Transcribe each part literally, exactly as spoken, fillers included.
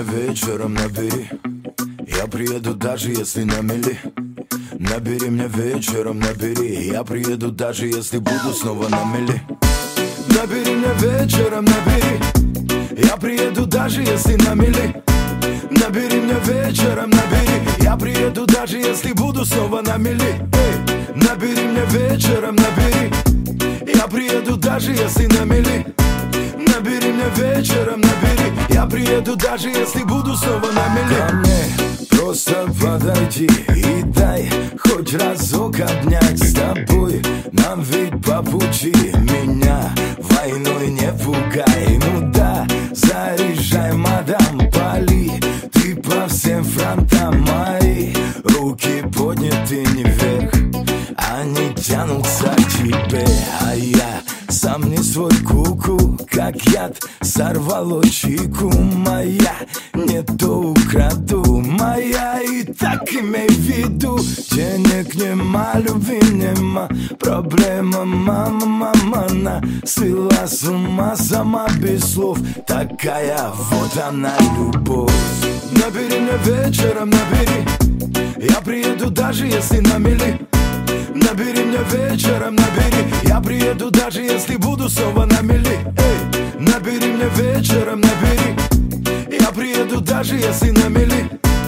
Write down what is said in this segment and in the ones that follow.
меня вечером, набери. Я приеду, даже если на мели. Набери меня вечером, набери. Я приеду, даже если буду снова на мели. Набери меня вечером, набери. Я приеду, даже если на мели. Набери меня вечером, набери. Я приеду, даже если буду снова на мели. Эй, набери меня вечером, набери. Я приеду, даже если на мели. Набери меня вечером, набери. Я приеду, даже если буду снова на мели. Ко мне просто подойди и дай хоть разок обнять. С тобой нам ведь по пути. Меня войной не пугай. Ну да, заряжай, мадам, пали. Ты по всем фронтам, мои руки подняты не вверх. Они тянутся к тебе, а я сам не свой, куку, как яд сорвало чику. Моя не то украду, моя и так имей в виду. Денег нема, любви нема, проблема, мама, мама. Она свела с ума сама без слов. Такая вот она любовь. Набери меня вечером, набери. Я приеду, даже если на мели. Набери меня вечером, набери. Я приеду, даже если буду снова на мели. Эй, набери меня вечером, набери. Я приеду, даже если на мели.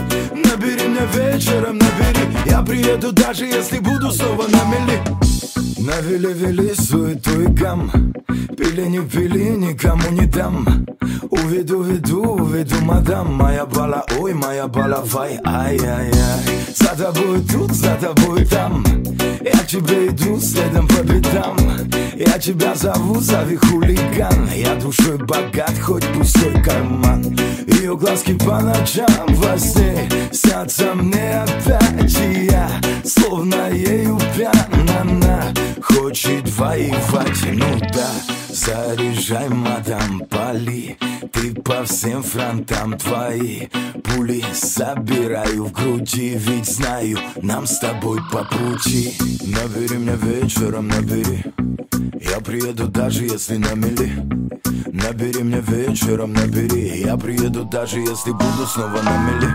Набери меня вечером, набери. Я приеду, даже если буду снова на мели. Навели, вели суету и гам. Пили, не пили, никому не дам. Уведу, веду, уведу, мадам. Моя бала, ой, моя балавай. Ай-яй-яй. За тобой тут, за тобой там. Я к тебе иду следом по пятам. Я тебя зову, зови хулиган. Я душой богат, хоть пустой карман. Ее глазки по ночам во сне снятся мне опять. И я словно ею пьян. Она хочет воевать, ну да. Заряжай, мадам, пали. Ты по всем фронтам, твои пули собираю в груди. Ведь знаю, нам с тобой по пути. Набери меня вечером, набери. Я приеду, даже если на мели. Набери меня вечером, набери. Я приеду, даже если буду снова на мели.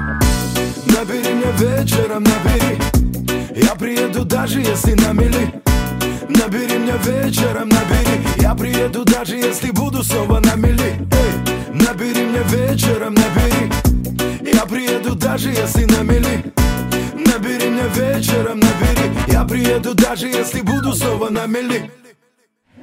Набери меня вечером, набери. Я приеду, даже если на мели. Набери меня вечером, набери. Я приеду, даже если буду снова на мели. Эй, набери меня вечером, набери. Я приеду, даже если на мели. Набери меня вечером, набери. Я приеду, даже если буду снова на мели.